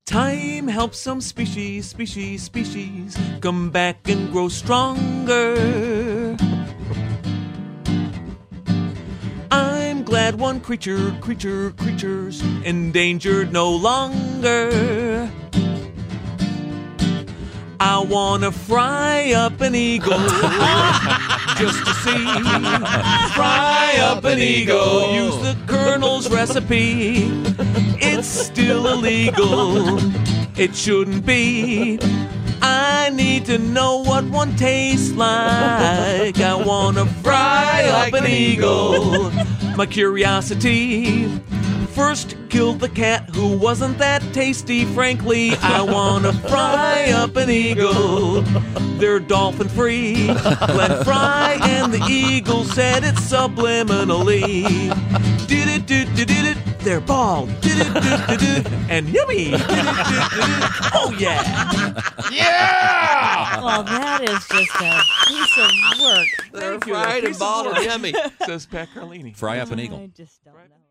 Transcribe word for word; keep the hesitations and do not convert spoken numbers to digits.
Time helps some species, species, species come back and grow stronger. I'm glad one creature, creature, creature's endangered no longer. I wanna fry up an eagle just to see. Fry up an eagle. Use the Colonel's recipe. It's still illegal. It shouldn't be. I need to know what one tastes like. I wanna fry up an eagle. My curiosity first killed the cat who wasn't that tasty. Frankly, I wanna fry up an eagle. They're dolphin free. Glenn Fry and the eagle said it subliminally. Did it, did it, did it. They're bald. Did it, did it, and yummy. Did it, did it. Oh yeah. Yeah. Well, that is just a piece of work. They're fried and bald and yummy. Says Pat Carlini. Fry up an eagle. I just don't know.